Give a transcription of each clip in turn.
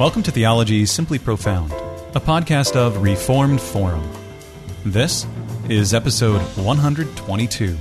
Welcome to Theology Simply Profound, a podcast of Reformed Forum. This is episode 122.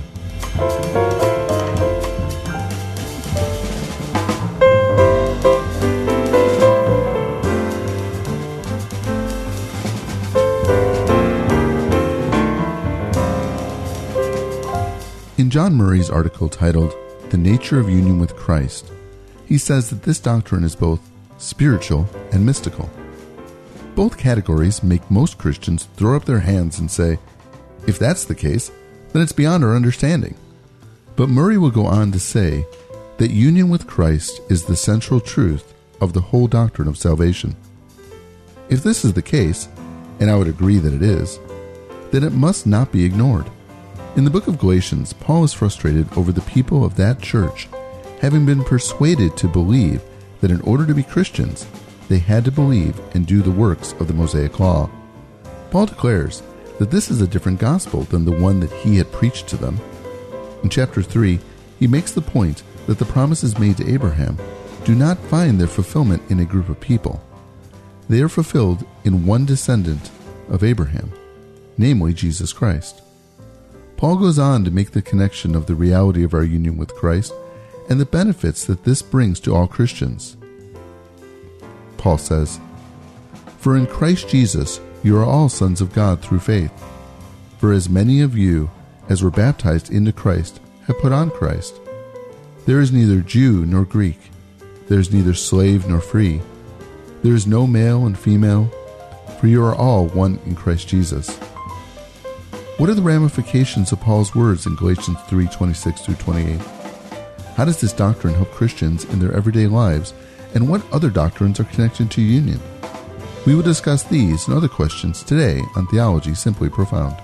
In John Murray's article titled, "The Nature of Union with Christ," he says that this doctrine is both spiritual and mystical. Both categories make most Christians throw up their hands and say, if that's the case, then it's beyond our understanding. But Murray will go on to say that union with Christ is the central truth of the whole doctrine of salvation. If this is the case, and I would agree that it is, then it must not be ignored. In the book of Galatians, Paul is frustrated over the people of that church having been persuaded to believe that in order to be Christians, they had to believe and do the works of the Mosaic Law. Paul declares that this is a different gospel than the one that he had preached to them. In chapter 3, he makes the point that the promises made to Abraham do not find their fulfillment in a group of people. They are fulfilled in one descendant of Abraham, namely Jesus Christ. Paul goes on to make the connection of the reality of our union with Christ and the benefits that this brings to all Christians. Paul says, "For in Christ Jesus you are all sons of God through faith. For as many of you as were baptized into Christ have put on Christ. There is neither Jew nor Greek. There is neither slave nor free. There is no male and female, for you are all one in Christ Jesus." What are the ramifications of Paul's words in Galatians 3:26 through 28? How does this doctrine help Christians in their everyday lives, and what other doctrines are connected to union? We will discuss these and other questions today on Theology Simply Profound.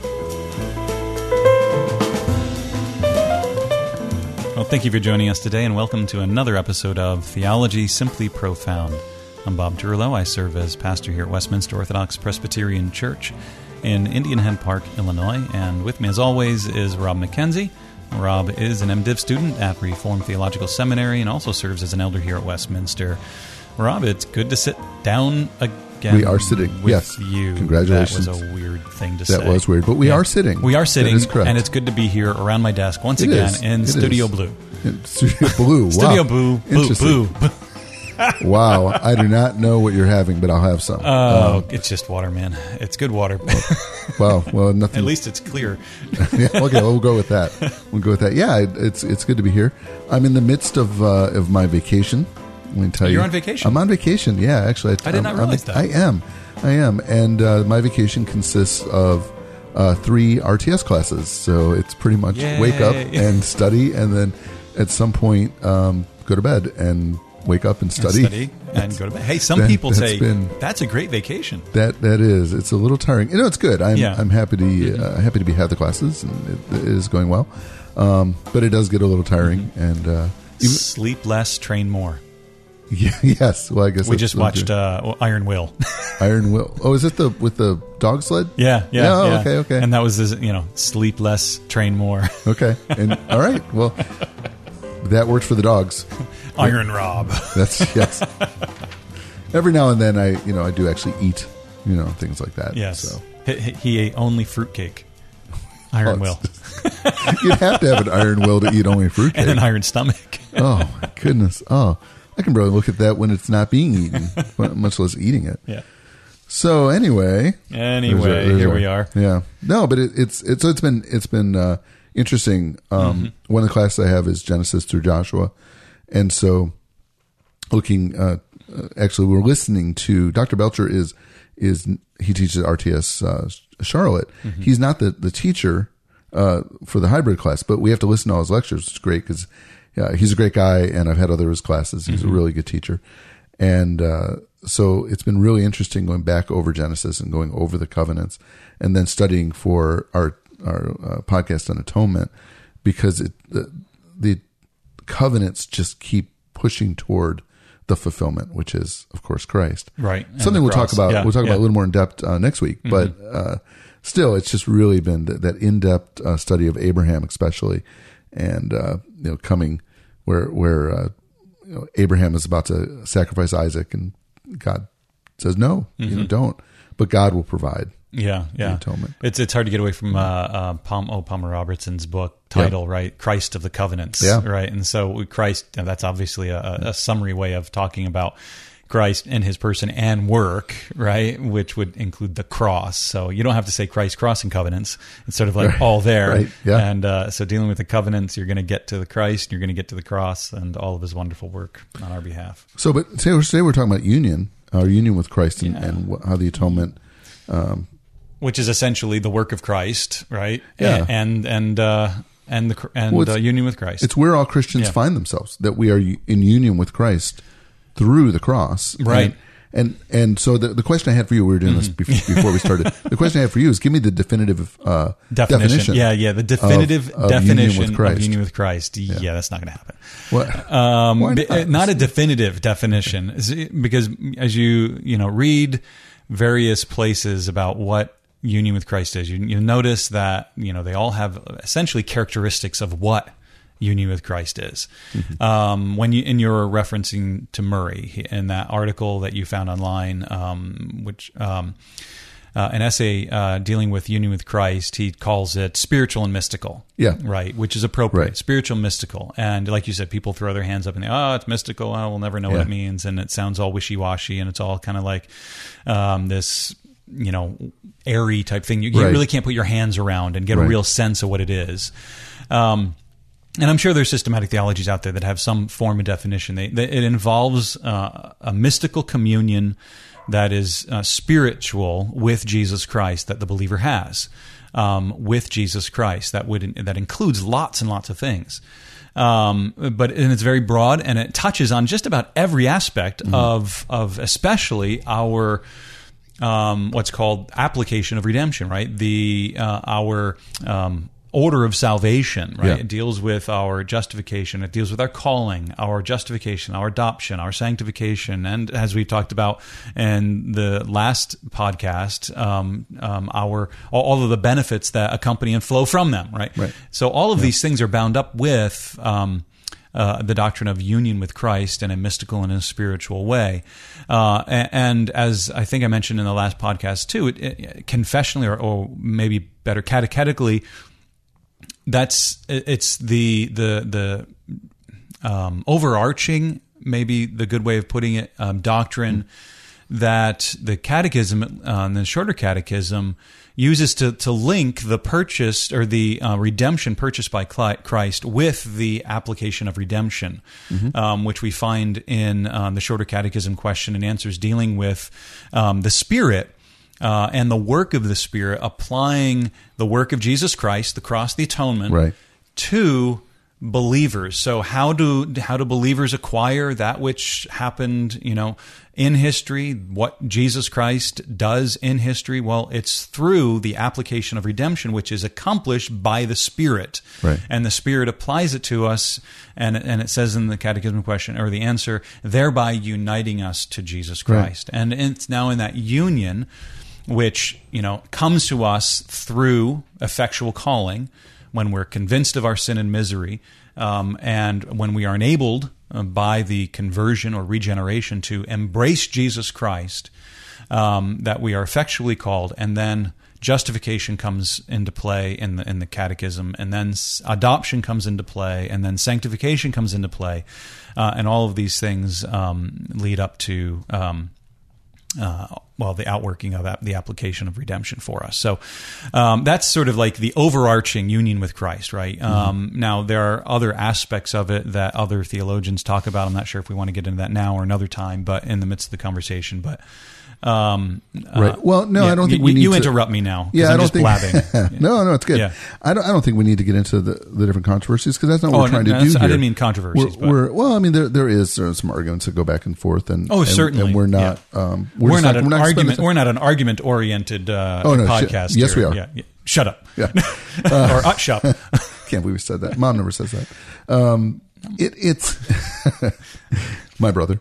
Well, thank you for joining us today, and welcome to another episode of Theology Simply Profound. I'm Bob Turlow. I serve as pastor here at Westminster Orthodox Presbyterian Church in Indian Head Park, Illinois, and with me as always is Rob McKenzie. Rob is an MDiv student at Reformed Theological Seminary and also serves as an elder here at Westminster. Rob, it's good to sit down again. We are sitting, with yes. you. Congratulations. That was a weird thing to say. That was weird, but we are sitting. We are sitting, that is correct. And it's good to be here around my desk once again in Studio Blue. Studio Blue, wow. Studio Blue, boo. Wow, I do not know what you're having, but I'll have some. Oh, it's just water, man. It's good water. Wow, well, nothing. At least it's clear. Yeah, okay, we'll go with that. Yeah, it's good to be here. I'm in the midst of my vacation. Let me tell you. You're on vacation? I'm on vacation, yeah, actually. I did not realize that. I am. And my vacation consists of 3 RTS classes. So it's pretty much wake up and study, and then at some point go to bed and wake up and study and go to bed. Hey, some people say that's a great vacation. That is. It's a little tiring. It's good. I'm happy to have the classes, and it is going well. But it does get a little tiring, and sleep less, train more. Yeah, yes. Well, I guess we just watched Iron Will. Iron Will. Oh, is it with the dog sled? Yeah. Okay. And that was sleep less, train more. Okay. And all right. Well, that worked for the dogs. Iron Rob. That's yes. Every now and then, I do actually eat, things like that. Yes. So. He ate only fruitcake. Iron Will. You'd have to have an Iron Will to eat only fruitcake. And an iron stomach. Oh my goodness. Oh, I can barely look at that when it's not being eaten, much less eating it. Yeah. So anyway, here we are. Yeah. No, but it's been interesting. One of the classes I have is Genesis through Joshua. And so actually we're listening to Dr. Belcher he teaches at RTS Charlotte. Mm-hmm. He's not the teacher for the hybrid class, but we have to listen to all his lectures. It's great because he's a great guy, and I've had other of his classes. He's a really good teacher. And so it's been really interesting going back over Genesis and going over the covenants and then studying for our podcast on atonement, because the covenants just keep pushing toward the fulfillment, which is, of course, Christ. Right. Something we'll talk about. We'll talk about a little more in depth next week. Mm-hmm. But still, it's just really been that in-depth study of Abraham, especially, and coming where Abraham is about to sacrifice Isaac, and God says no, don't. But God will provide. Yeah. The atonement. It's hard to get away from Palmer Robertson's book title, right? Christ of the Covenants, right? And so Christ, that's obviously a summary way of talking about Christ and his person and work, right? Which would include the cross. So you don't have to say Christ, cross, and covenants. It's sort of like all there. Right. Yeah. And so dealing with the covenants, you're going to get to the Christ, you're going to get to the cross and all of his wonderful work on our behalf. So, but today we're talking about union, our union with Christ, and how the atonement, which is essentially the work of Christ, right? Yeah. And the union with Christ. It's where all Christians find themselves, that we are in union with Christ through the cross. Right. And so the question I had for you, we were doing this before we started. The question I had for you is, give me the definitive definition. Yeah, the definitive of definition union of union with Christ. Yeah, that's not going to happen. Why not? Not a definitive definition, because as you read various places about what union with Christ is, you notice that they all have essentially characteristics of what union with Christ is. When you're referencing to Murray in that article that you found online, which an essay dealing with union with Christ, he calls it spiritual and mystical. Yeah, right, which is appropriate. Right. Spiritual, mystical, and like you said, people throw their hands up and it's mystical. We'll never know what it means, and it sounds all wishy-washy, and it's all kind of like this airy type thing. You really can't put your hands around and get a real sense of what it is. And I'm sure there's systematic theologies out there that have some form of definition. It involves a mystical communion that is spiritual with Jesus Christ that the believer has with Jesus Christ. That includes lots and lots of things. But it's very broad, and it touches on just about every aspect of especially our what's called application of redemption, right? Our order of salvation, right? Yeah. It deals with our justification. It deals with our calling, our justification, our adoption, our sanctification, and as we talked about in the last podcast, all of the benefits that accompany and flow from them, right? So all of these things are bound up with the doctrine of union with Christ in a mystical and in a spiritual way. And as I think I mentioned in the last podcast too, it confessionally or maybe better catechetically, it's the overarching, maybe the good way of putting it, doctrine that the catechism, the shorter catechism, uses to link the purchase or the redemption purchased by Christ with the application of redemption, which we find in the shorter catechism question and answers dealing with the Spirit. And the work of the Spirit, applying the work of Jesus Christ, the cross, the atonement, to believers. So how do believers acquire that which happened, in history? What Jesus Christ does in history? Well, it's through the application of redemption, which is accomplished by the Spirit, and the Spirit applies it to us. And it says in the catechism question or the answer, thereby uniting us to Jesus Christ. And it's now in that union, which comes to us through effectual calling, when we're convinced of our sin and misery, and when we are enabled by the conversion or regeneration to embrace Jesus Christ, that we are effectually called, and then justification comes into play in the catechism, and then adoption comes into play, and then sanctification comes into play, and all of these things lead up to the outworking of the application of redemption for us. So that's sort of like the overarching union with Christ, right? Now, there are other aspects of it that other theologians talk about. I'm not sure if we want to get into that now or another time, but in the midst of the conversation. But Well, no, I don't think we need you to interrupt me now. Yeah, I'm I don't just think. blabbing. No, it's good. Yeah. I don't think we need to get into the different controversies, because that's not what we're trying to do here. I didn't mean controversies. Well, I mean, there is some arguments that go back and forth, and certainly, and we're not. We're not an argument oriented podcast. Yes, we are. Yeah. Shut up. Yeah. Or shut up. Can't believe we said that. Mom never says that. It's my brother.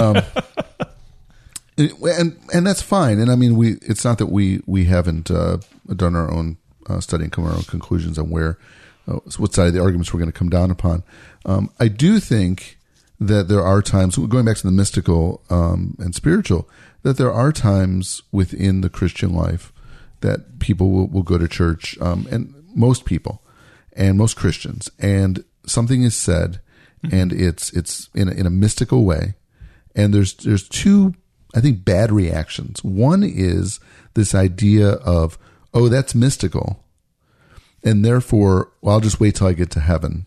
And that's fine. And I mean, it's not that we haven't done our own study and come to our own conclusions on what side of the arguments we're going to come down upon. I do think that there are times, going back to the mystical and spiritual, that there are times within the Christian life that people will go to church, and most people and most Christians, and something is said, and it's in a mystical way, and there's two, I think, bad reactions. One is this idea of, oh, that's mystical, and therefore, well, I'll just wait till I get to heaven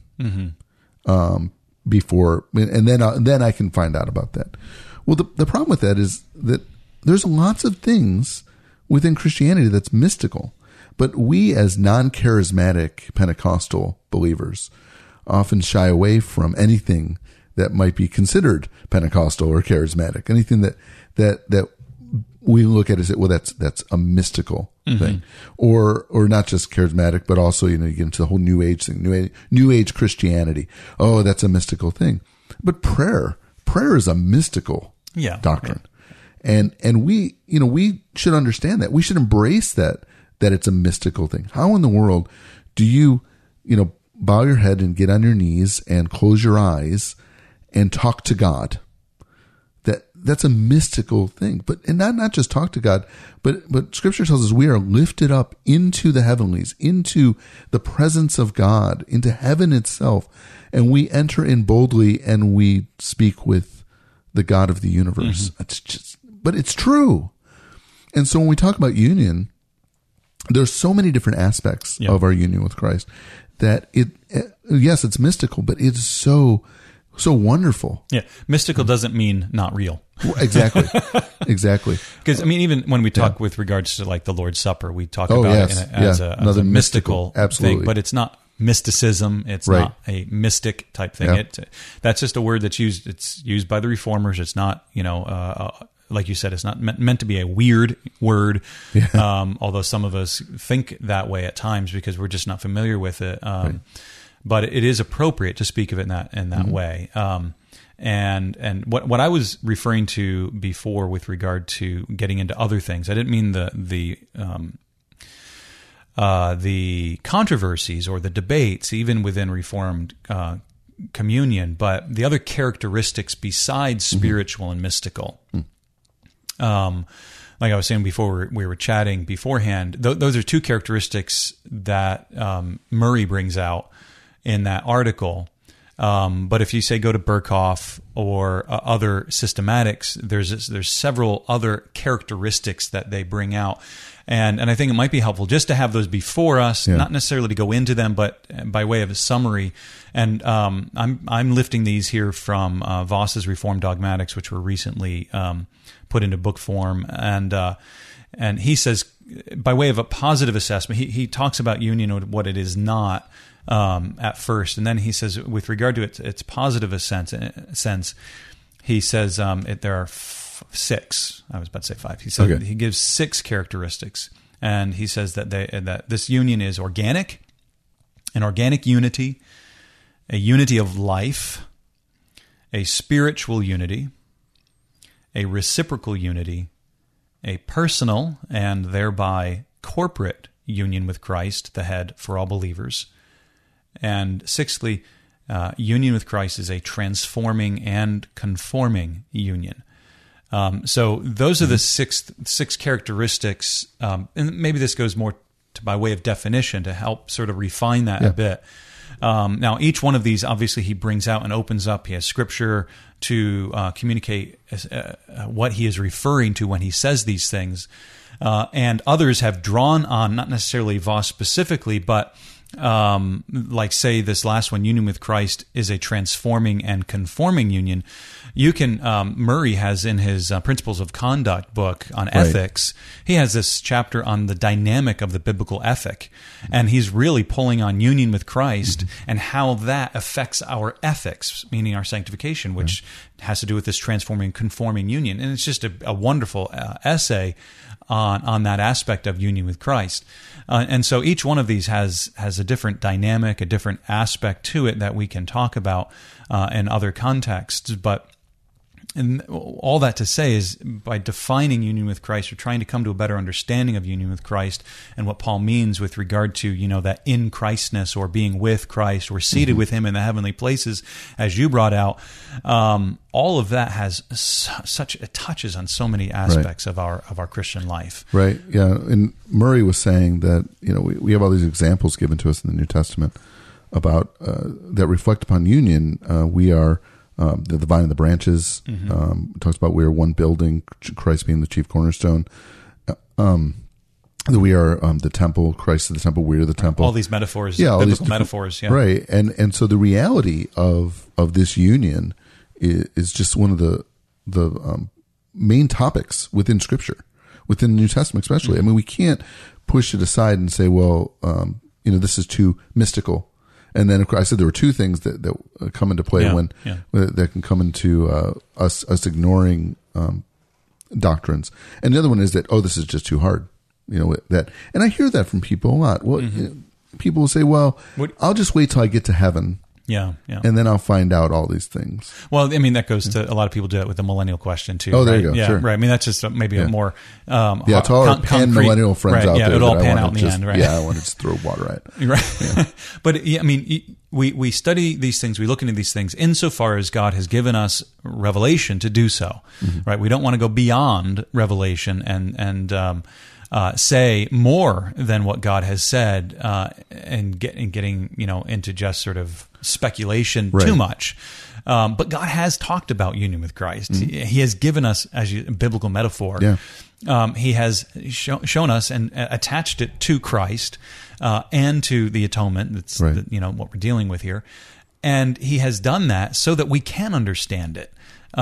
before, and then I can find out about that. Well, the problem with that is that there's lots of things within Christianity that's mystical, but we as non-charismatic Pentecostal believers often shy away from anything that might be considered Pentecostal or charismatic. Anything that we look at and say, well, that's a mystical thing, or not just charismatic, but also, you get into the whole New Age thing, New Age Christianity. Oh, that's a mystical thing. But prayer is a mystical doctrine. Yeah. And we should understand that. We should embrace that it's a mystical thing. How in the world do you bow your head and get on your knees and close your eyes and talk to God? That's a mystical thing. And not just talk to God, but Scripture tells us we are lifted up into the heavenlies, into the presence of God, into heaven itself, and we enter in boldly and we speak with the God of the universe. But it's true. And so when we talk about union, there's so many different aspects of our union with Christ that yes, it's mystical, but it's so wonderful. Yeah. Mystical doesn't mean not real. Exactly. Exactly. Because, even when we talk with regards to like the Lord's Supper, we talk about it as a mystical thing, but it's not mysticism. It's not a mystic type thing. Yeah. That's just a word that's used. It's used by the Reformers. It's not, like you said, it's not meant to be a weird word. Yeah. Although some of us think that way at times because we're just not familiar with it. But it is appropriate to speak of it in that way. And what I was referring to before with regard to getting into other things, I didn't mean the controversies or the debates, even within Reformed communion, but the other characteristics besides spiritual and mystical. Like I was saying before, we were chatting beforehand, those are two characteristics that Murray brings out in that article. But if you say go to Berkhoff or other systematics, there's several other characteristics that they bring out. And I think it might be helpful just to have those before us, not necessarily to go into them, but by way of a summary. And I'm lifting these here from Voss's Reformed Dogmatics, which were recently put into book form. And he says, by way of a positive assessment, he talks about union and what it is not at first, and then he says, with regard to its positive sense, he says there are 6. I was about to say 5. He said he gives 6 characteristics, and he says that this union is organic, an organic unity, a unity of life, a spiritual unity, a reciprocal unity, a personal and thereby corporate union with Christ, the head, for all believers. And sixthly, union with Christ is a transforming and conforming union. So those are the six characteristics, and maybe this goes more by way of definition to help sort of refine that a bit. Now, each one of these, obviously, he brings out and opens up. He has Scripture to communicate what he is referring to when he says these things. And others have drawn on, not necessarily Voss specifically, but like say this last one, union with Christ is a transforming and conforming union. You can, Murray has in his Principles of Conduct book on ethics, he has this chapter on the dynamic of the biblical ethic. And he's really pulling on union with Christ and how that affects our ethics, meaning our sanctification, which has to do with this transforming, conforming union. And it's just a wonderful essay on that aspect of union with Christ. And so each one of these has a different dynamic, a different aspect to it that we can talk about in other contexts. But And all that to say is, by defining union with Christ, or trying to come to a better understanding of union with Christ and what Paul means with regard to, that in Christness, or being with Christ, or seated with Him in the heavenly places, as you brought out, all of that has it touches on so many aspects of our Christian life. Right. Yeah. And Murray was saying that we have all these examples given to us in the New Testament about that reflect upon union. We are. The vine and the branches, talks about we are one building, Christ being the chief cornerstone. That we are the temple, Christ is the temple, we are the temple. All these metaphors, biblical metaphors. Yeah. Right. And so the reality of this union is just one of the main topics within Scripture, within the New Testament especially. I mean, we can't push it aside and say, well, this is too mystical. And then, of course, I said there were two things that come into play that can come into us ignoring doctrines. And the other one is that, this is just too hard. And I hear that from people a lot. Well, people will say, well, I'll just wait till I get to heaven. Yeah. And then I'll find out all these things. Well, I mean, that goes to a lot of people do that with the millennial question too. Oh, there right? you go. Yeah, sure. right. I mean, that's just maybe a more to all our pan-millennial friends out there. It'll all pan out in the end, right? Yeah, I want to just throw water at it. Right. Yeah. But I mean, we study these things, we look into these things insofar as God has given us revelation to do so, right? We don't want to go beyond revelation and say more than what God has said, and getting into just sort of speculation too much. But God has talked about union with Christ. He has given us a biblical metaphor. Yeah. He has shown us and attached it to Christ and to the atonement. That's what we're dealing with here, and He has done that so that we can understand it.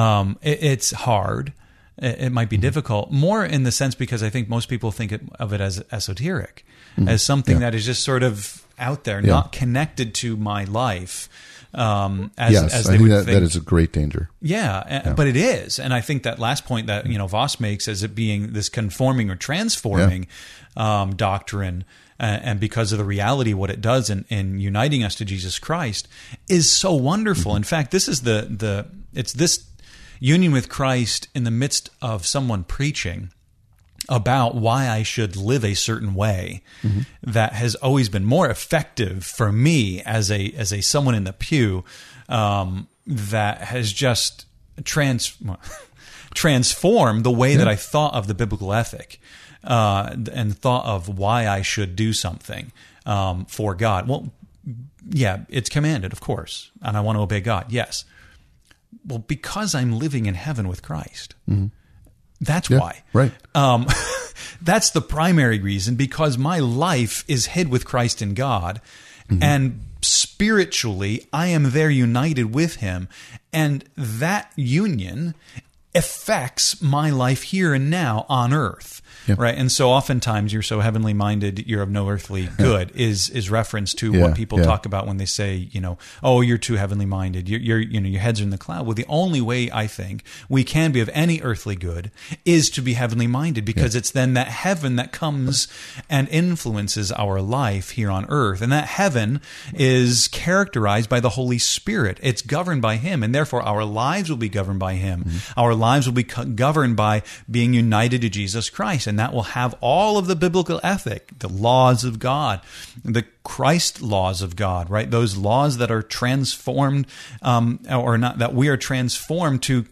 It's hard. It might be difficult, more in the sense because I think most people think of it as esoteric, as something that is just sort of out there, not connected to my life. As I think that is a great danger. Yeah, but it is. And I think that last point that Voss makes as it being this conforming or transforming doctrine, and because of the reality of what it does in uniting us to Jesus Christ, is so wonderful. In fact, this is it's this union with Christ in the midst of someone preaching about why I should live a certain way that has always been more effective for me as a someone in the pew, that has just transformed the way that I thought of the biblical ethic, and thought of why I should do something for God. Well, yeah, it's commanded, of course, and I want to obey God, yes. Well, because I'm living in heaven with Christ. That's why. Right. That's the primary reason, because my life is hid with Christ in God, and spiritually I am there united with Him, and that union affects my life here and now on earth. Right. And so oftentimes you're so heavenly minded, you're of no earthly good is reference to what people talk about when they say, oh, you're too heavenly minded. Your heads are in the cloud. Well, the only way I think we can be of any earthly good is to be heavenly minded, because it's then that heaven that comes and influences our life here on earth. And that heaven is characterized by the Holy Spirit. It's governed by Him, and therefore our lives will be governed by Him. Our lives will be governed by being united to Jesus Christ. And that will have all of the biblical ethic, the laws of God, the Christ laws of God, right? Those laws that are transformed, or not, that we are transformed to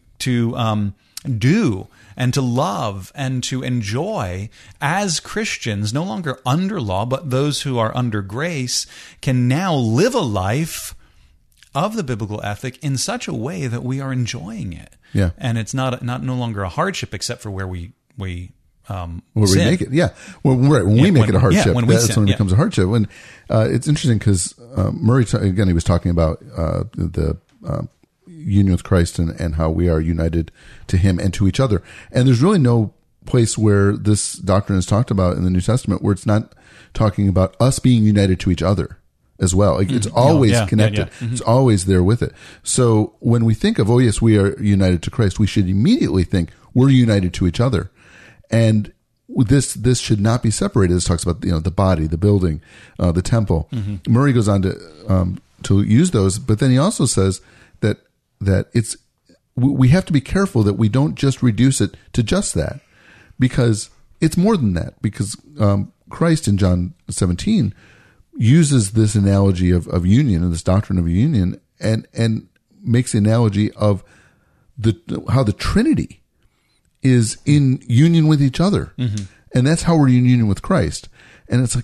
do and to love and to enjoy as Christians, no longer under law, but those who are under grace can now live a life of the biblical ethic in such a way that we are enjoying it. Yeah. And it's no longer a hardship, except for where we where we make it, when we make it a hardship, that's when it becomes a hardship. And it's interesting because Murray, again, he was talking about the union with Christ and how we are united to Him and to each other. And there's really no place where this doctrine is talked about in the New Testament where it's not talking about us being united to each other as well. It's always connected. It's always there with it. So when we think of, oh yes, we are united to Christ, we should immediately think we're united to each other. And this should not be separated. This talks about the body, the building, the temple. Murray goes on to use those, but then he also says that we have to be careful that we don't just reduce it to just that, because it's more than that. Because Christ in John 17 uses this analogy of union and this doctrine of union, and makes the analogy of how the Trinity is in union with each other, and that's how we're in union with Christ. And it's like,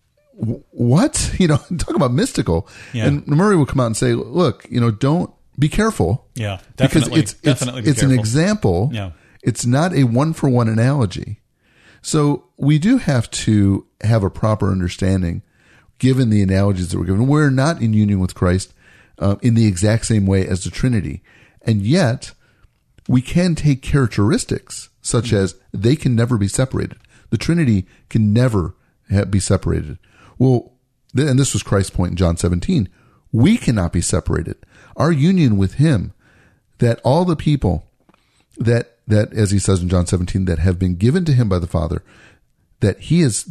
what? Talk about mystical. Yeah. And Murray will come out and say, look, don't be careful. Yeah, definitely. Because it's an example. Yeah. It's not a one-for-one analogy. So we do have to have a proper understanding, given the analogies that we're given. We're not in union with Christ in the exact same way as the Trinity. And yet, we can take characteristics such as they can never be separated. The Trinity can never be separated. Well, and this was Christ's point in John 17. We cannot be separated. Our union with him, that all the people that as he says in John 17, that have been given to him by the Father, that he's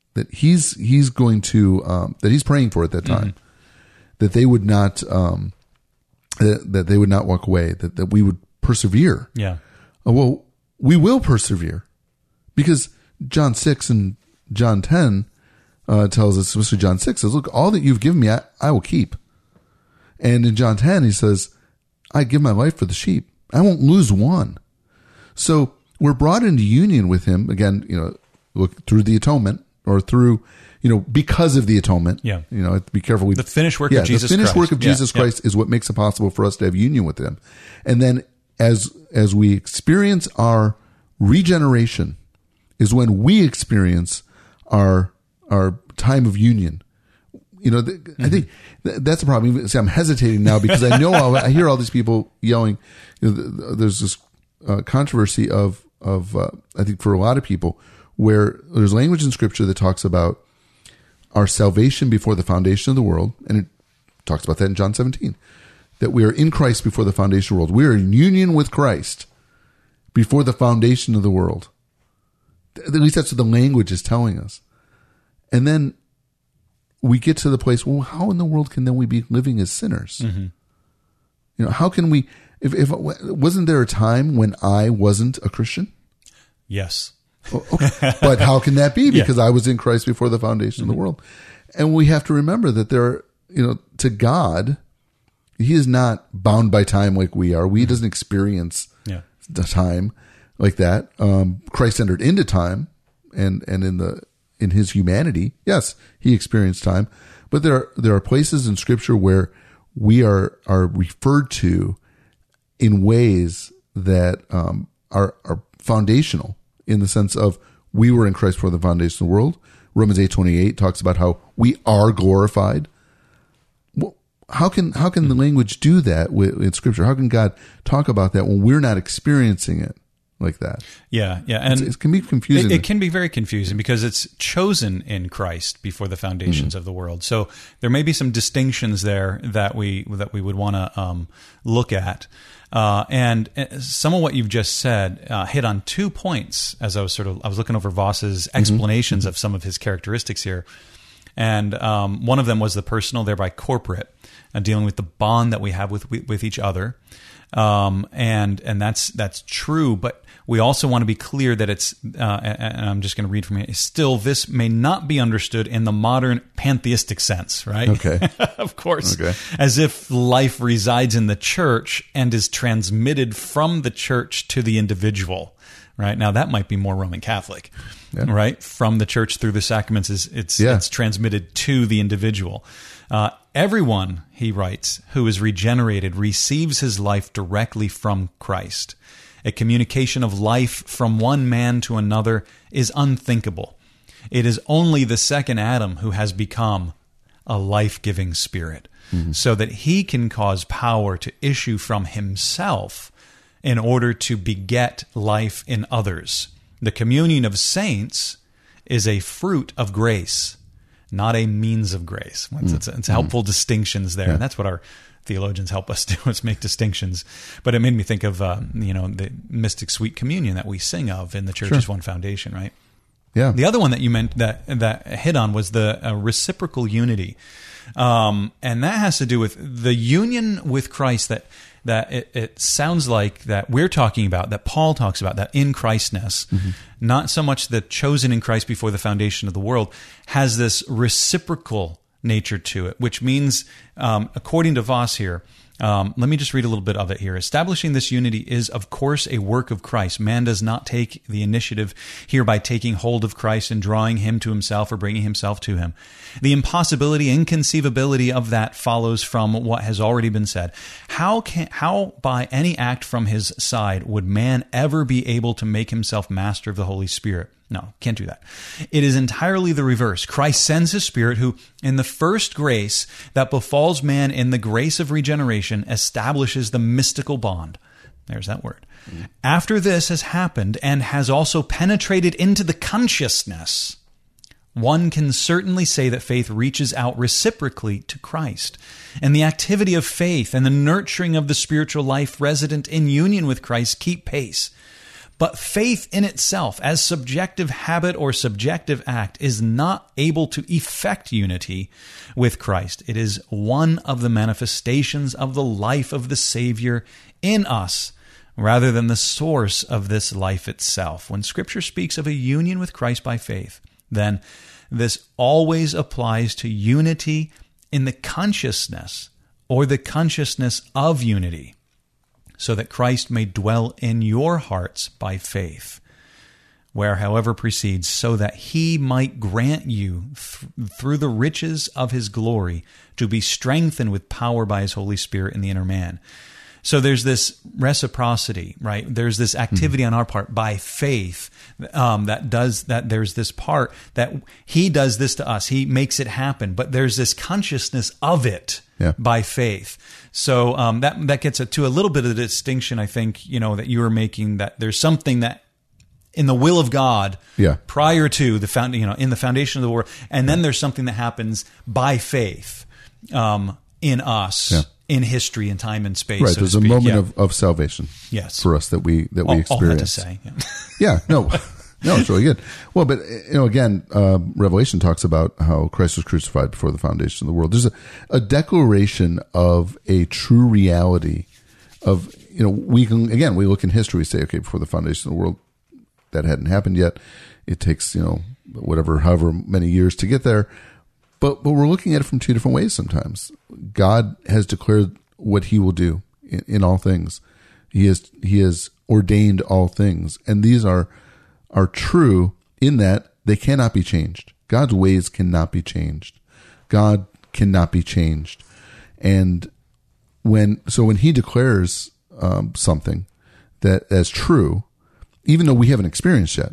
going to that he's praying for at that time, that they would not that they would not walk away, that we would persevere. Yeah. Well, we will persevere, because John 6 and John 10 tells us, especially John 6 says, look, all that you've given me, I will keep. And in John 10, he says, I give my life for the sheep. I won't lose one. So we're brought into union with him again, look, through the atonement, or through, because of the atonement. Yeah. Be careful. The finished work of Jesus Christ. The finished work of Jesus Christ is what makes it possible for us to have union with him. And then as we experience our regeneration is when we experience our time of union. I think that's a problem. See, I'm hesitating now because I know I hear all these people yelling. There's this controversy of I think for a lot of people, where there's language in Scripture that talks about our salvation before the foundation of the world, and it talks about that in John 17, that we are in Christ before the foundation of the world. We are in union with Christ before the foundation of the world. At least that's what the language is telling us. And then we get to the place, well, how in the world can then we be living as sinners? How can we, if wasn't there a time when I wasn't a Christian? Yes. Okay. But how can that be? Because I was in Christ before the foundation of the world. And we have to remember that to God, he is not bound by time like we are. We doesn't experience the time like that. Christ entered into time, and in his humanity, yes, he experienced time. But there are places in Scripture where we are referred to in ways that are foundational, in the sense of we were in Christ before the foundation of the world. Romans 8:28 talks about how we are glorified. Well, how can the language do that in Scripture? How can God talk about that when we're not experiencing it like that? Yeah, and it can be confusing. It can be very confusing because it's chosen in Christ before the foundations of the world. So there may be some distinctions there that we would want to look at. And some of what you've just said hit on 2 points as I was looking over Voss's explanations of some of his characteristics here. And one of them was the personal, thereby corporate, dealing with the bond that we have with each other. And that's true, but we also want to be clear that it's, and I'm just going to read from here, still this may not be understood in the modern pantheistic sense, right? Okay. Of course. Okay. As if life resides in the church and is transmitted from the church to the individual, right? Now that might be more Roman Catholic, right? From the church through the sacraments it's transmitted to the individual. Everyone, he writes, who is regenerated receives his life directly from Christ. A communication of life from one man to another is unthinkable. It is only the second Adam who has become a life-giving spirit, so that he can cause power to issue from himself in order to beget life in others. The communion of saints is a fruit of grace, not a means of grace. It's helpful distinctions there, and that's what our theologians help us do, is make distinctions. But it made me think of the mystic sweet communion that we sing of in the Church's One Foundation, right? Yeah. The other one that you meant that hit on was the reciprocal unity, and that has to do with the union with Christ that that it sounds like that we're talking about, that Paul talks about, that in Christness, not so much the chosen in Christ before the foundation of the world, has this reciprocal nature to it, which means, according to Voss here, let me just read a little bit of it here. Establishing this unity is, of course, a work of Christ. Man does not take the initiative here by taking hold of Christ and drawing him to himself or bringing himself to him. The impossibility, inconceivability of that follows from what has already been said. How by any act from his side would man ever be able to make himself master of the Holy Spirit? No, can't do that. It is entirely the reverse. Christ sends his Spirit who, in the first grace that befalls man in the grace of regeneration, establishes the mystical bond. There's that word. After this has happened and has also penetrated into the consciousness, one can certainly say that faith reaches out reciprocally to Christ. And the activity of faith and the nurturing of the spiritual life resident in union with Christ keep pace. But faith in itself, as subjective habit or subjective act, is not able to effect unity with Christ. It is one of the manifestations of the life of the Savior in us, rather than the source of this life itself. When Scripture speaks of a union with Christ by faith, then this always applies to unity in the consciousness or the consciousness of unity, so that Christ may dwell in your hearts by faith, where, however, precedes, so that he might grant you, through the riches of his glory, to be strengthened with power by his Holy Spirit in the inner man. So there's this reciprocity, right? There's this activity on our part by faith that there's this part that he does this to us. He makes it happen, but there's this consciousness of it by faith. So that gets to a little bit of the distinction, I think, that you were making, that there's something that in the will of God prior to the in the foundation of the world, and then there's something that happens by faith in us. In history and time and space. Right, there's a moment of salvation for us that we experience. All that to say. No, it's really good. Well, but again, Revelation talks about how Christ was crucified before the foundation of the world. There's a declaration of a true reality of, we look in history, we say, okay, before the foundation of the world, that hadn't happened yet. It takes, however many years to get there. But we're looking at it from two different ways sometimes. God has declared what he will do in all things. He has ordained all things. And these are true in that they cannot be changed. God's ways cannot be changed. God cannot be changed. And when he declares something that as true, even though we haven't experienced yet,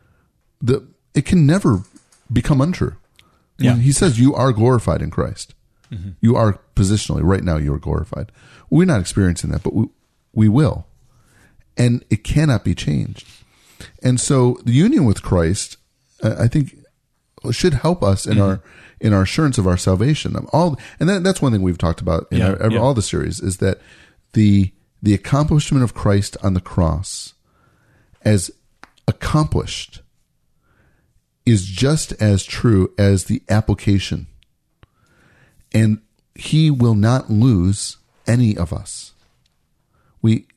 it can never become untrue. When he says you are glorified in Christ, you are positionally, right now you are glorified. We're not experiencing that, but we will. And it cannot be changed. And so the union with Christ, I think, should help us in our assurance of our salvation. That's one thing we've talked about in all the series, is that the accomplishment of Christ on the cross as accomplished is just as true as the application. And he will not lose any of us. We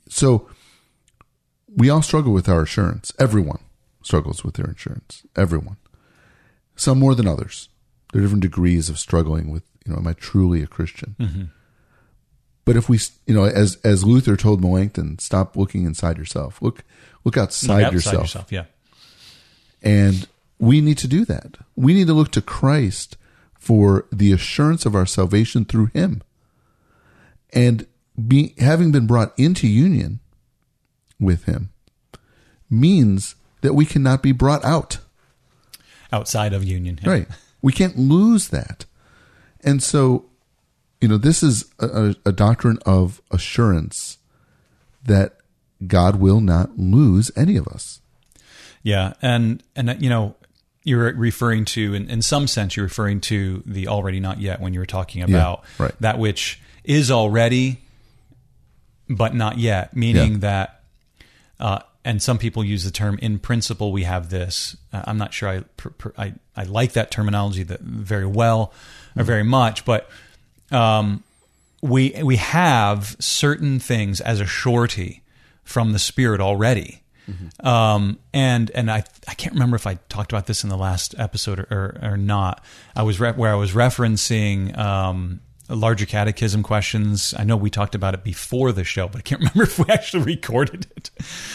all struggle with our assurance. Everyone struggles with their assurance. Everyone. Some more than others. There are different degrees of struggling with, am I truly a Christian? Mm-hmm. But if we, as Luther told Melanchthon, stop looking inside yourself. Look outside yourself. And we need to do that. We need to look to Christ for the assurance of our salvation through him. And having been brought into union with him means that we cannot be brought outside of union. Yeah. Right. We can't lose that. And so, this is a doctrine of assurance that God will not lose any of us. Yeah. And you're referring to, in some sense, you're referring to the already not yet when you were talking about that which is already, but not yet, meaning that, and some people use the term, in principle, we have this. I'm not sure I like that terminology very well or very much, but we have certain things as a surety from the Spirit already. And I can't remember if I talked about this in the last episode or not. I was referencing larger catechism questions. I know we talked about it before the show, but I can't remember if we actually recorded it.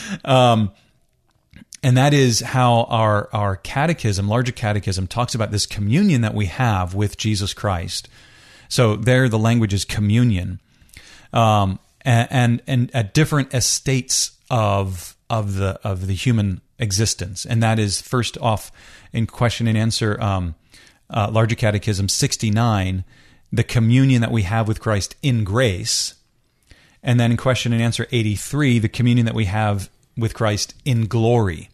And that is how our catechism, larger catechism, talks about this communion that we have with Jesus Christ. So there, the language is communion, and at different estates of the human existence, and that is first off in question and answer, larger catechism 69, the communion that we have with Christ in grace, and then in question and answer 83, the communion that we have with Christ in glory.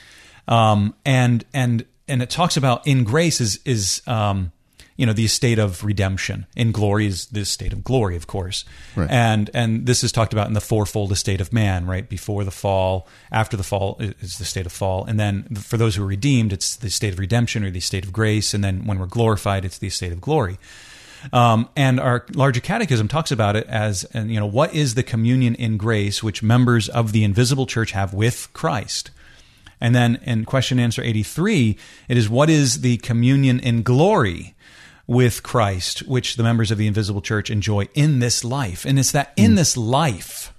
And it talks about in grace is the estate of redemption. In glory is the estate of glory, of course. Right. And this is talked about in the fourfold estate of man, right? Before the fall, after the fall is the state of fall. And then for those who are redeemed, it's the state of redemption or the estate of grace. And then when we're glorified, it's the estate of glory. And our larger catechism talks about it as, what is the communion in grace which members of the invisible church have with Christ? And then in question and answer 83, it is what is the communion in glory with Christ, which the members of the invisible church enjoy in this life. And it's that in this life.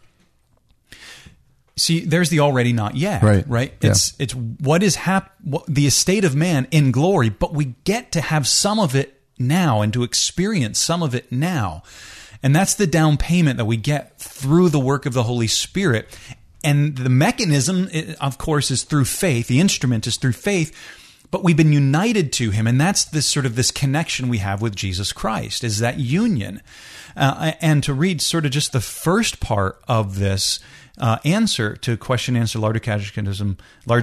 See, there's the already not yet, right? It's what is the estate of man in glory, but we get to have some of it now and to experience some of it now. And that's the down payment that we get through the work of the Holy Spirit. And the mechanism, of course, is through faith. The instrument is through faith, but we've been united to him. And that's this connection we have with Jesus Christ, is that union. And to read sort of just the first part of this answer to question answer larger catechism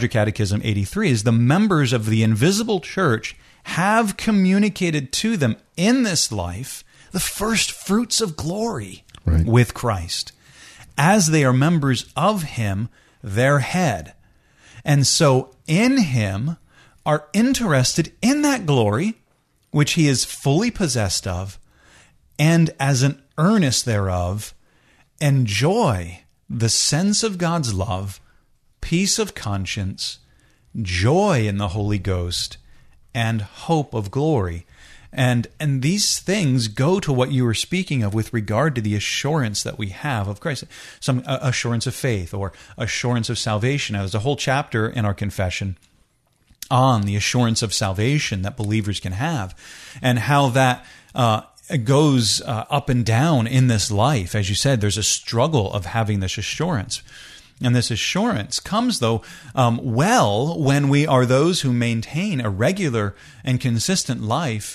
83 is the members of the invisible church have communicated to them in this life the first fruits of glory with Christ, as they are members of him, their head. And so in him are interested in that glory, which he is fully possessed of, and as an earnest thereof, enjoy the sense of God's love, peace of conscience, joy in the Holy Ghost, and hope of glory. And these things go to what you were speaking of with regard to the assurance that we have of Christ. Some assurance of faith or assurance of salvation. Now, there's a whole chapter in our confession on the assurance of salvation that believers can have, and how that goes up and down in this life. As you said, there's a struggle of having this assurance. And this assurance comes, though, when we are those who maintain a regular and consistent life,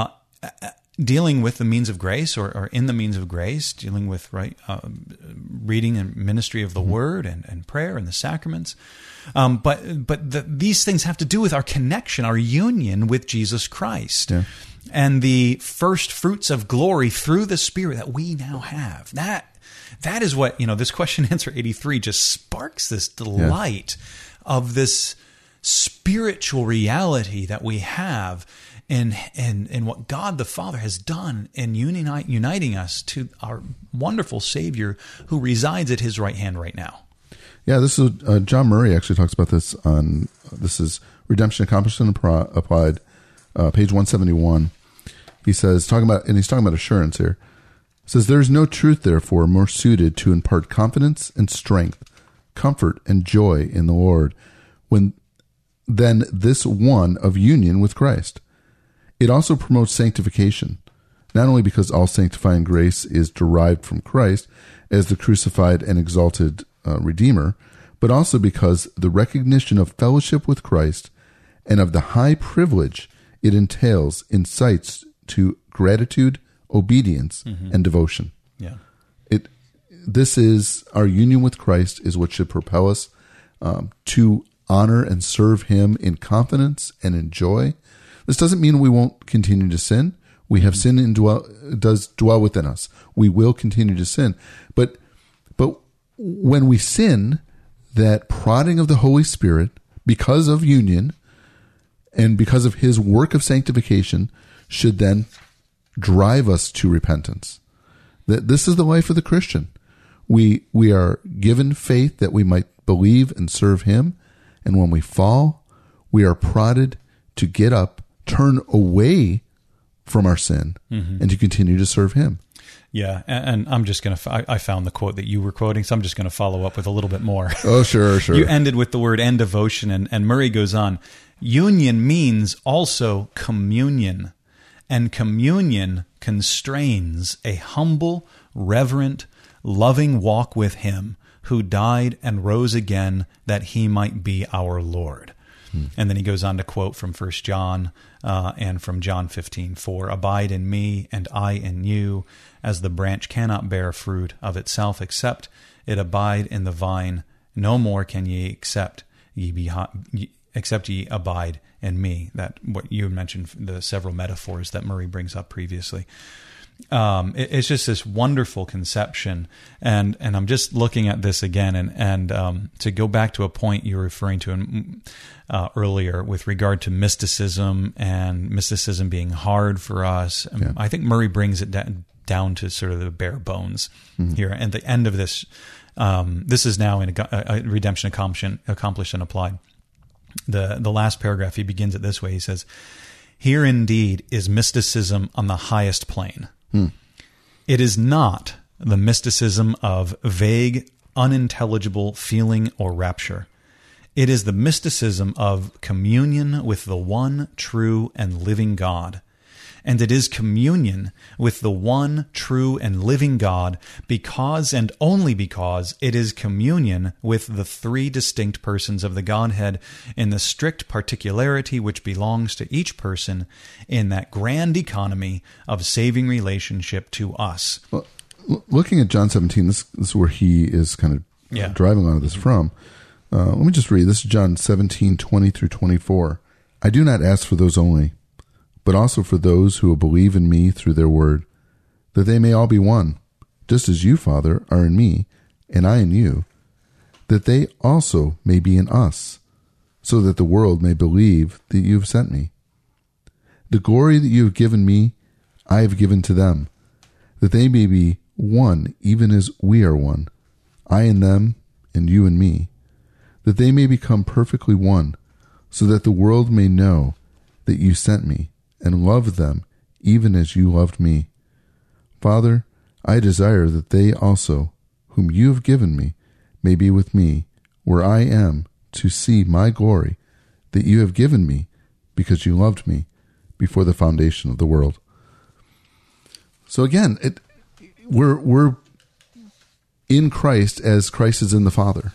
dealing with the means of grace or in the means of grace, dealing with reading and ministry of the Word and prayer and the sacraments. These things have to do with our connection, our union with Jesus Christ. Yeah. And the first fruits of glory through the Spirit that we now have. That is what, this question answer 83 just sparks this delight of this spiritual reality that we have in what God the Father has done in uniting us to our wonderful Savior who resides at his right hand right now. Yeah, this is John Murray actually talks about this this is Redemption Accomplished and Applied, page 171. He's talking about assurance here. It says, there is no truth, therefore, more suited to impart confidence and strength, comfort and joy in the Lord than this one of union with Christ. It also promotes sanctification, not only because all sanctifying grace is derived from Christ as the crucified and exalted Redeemer, but also because the recognition of fellowship with Christ and of the high privilege it entails incites to gratitude, obedience, and devotion. Yeah. This is our union with Christ is what should propel us to honor and serve him in confidence and in joy. This doesn't mean we won't continue to sin. We have sin and does dwell within us. We will continue to sin. But when we sin, that prodding of the Holy Spirit, because of union and because of his work of sanctification, should then drive us to repentance. That this is the life of the Christian. We are given faith that we might believe and serve him. And when we fall, we are prodded to get up, turn away from our sin, and to continue to serve him. Yeah, and I'm just going to, I found the quote that you were quoting, so I'm just going to follow up with a little bit more. Oh, sure. You ended with the word and devotion, and Murray goes on, union means also communion, and communion constrains a humble, reverent, loving walk with him who died and rose again that he might be our Lord. And then he goes on to quote from 1 John and from John 15:4, abide in me and I in you, as the branch cannot bear fruit of itself except it abide in the vine. No more can ye except ye abide in me. That what you mentioned, the several metaphors that Murray brings up previously. It's just this wonderful conception, and I'm just looking at this again, and to go back to a point you were referring to earlier with regard to mysticism and mysticism being hard for us. Yeah. I think Murray brings it down to sort of the bare bones here. And the end of this, this is now in a redemption accomplished and applied. The last paragraph, he begins it this way. He says, "Here indeed is mysticism on the highest plane. It is not the mysticism of vague, unintelligible feeling or rapture. It is the mysticism of communion with the one true and living God. And it is communion with the one true and living God because and only because it is communion with the three distinct persons of the Godhead in the strict particularity which belongs to each person in that grand economy of saving relationship to us." Well, looking at John 17, this is where he is kind of driving on this from. Let me just read. This is John 17:20 through 24. "I do not ask for those only, but also for those who will believe in me through their word, that they may all be one, just as you, Father, are in me, and I in you, that they also may be in us, so that the world may believe that you have sent me. The glory that you have given me, I have given to them, that they may be one even as we are one, I in them, and you in me, that they may become perfectly one, so that the world may know that you sent me, and love them even as you loved me. Father, I desire that they also, whom you have given me, may be with me, where I am, to see my glory that you have given me, because you loved me before the foundation of the world." So again, we're in Christ as Christ is in the Father.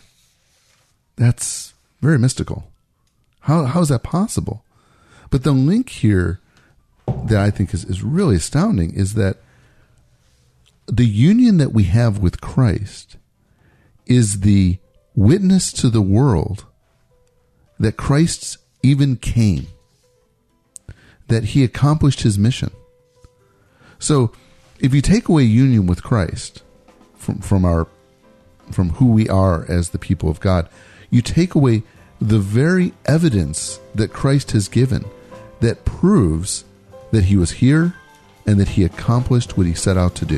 That's very mystical. How is that possible? But the link here that I think is really astounding is that the union that we have with Christ is the witness to the world that Christ even came, that he accomplished his mission. So if you take away union with Christ from who we are as the people of God, you take away the very evidence that Christ has given that proves that he was here and that he accomplished what he set out to do.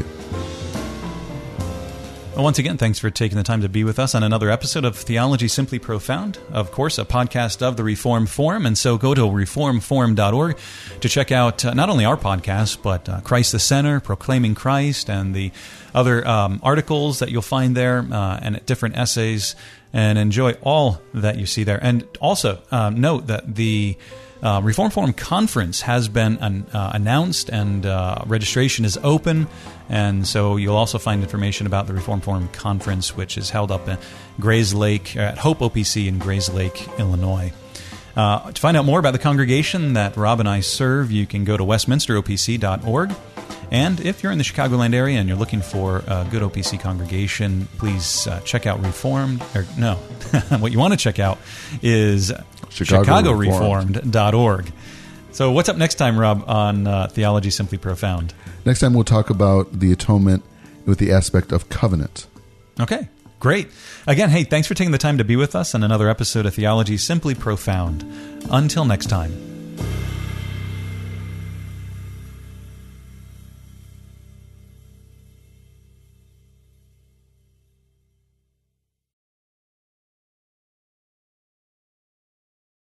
Well, once again, thanks for taking the time to be with us on another episode of Theology Simply Profound, of course, a podcast of the Reformed Forum. And so go to reformforum.org to check out not only our podcast, but Christ the Center, Proclaiming Christ, and the other articles that you'll find there and different essays, and enjoy all that you see there. And also note that the Reform Forum Conference has been announced, and registration is open. And so you'll also find information about the Reform Forum Conference, which is held up in Grays Lake, at Hope OPC in Grays Lake, Illinois. To find out more about the congregation that Rob and I serve, you can go to westminsteropc.org. And if you're in the Chicagoland area and you're looking for a good OPC congregation, please check out Reformed. What you want to check out is ChicagoReformed.org. So what's up next time, Rob, on Theology Simply Profound? Next time we'll talk about the atonement with the aspect of covenant. Okay, great. Again, hey, thanks for taking the time to be with us on another episode of Theology Simply Profound. Until next time.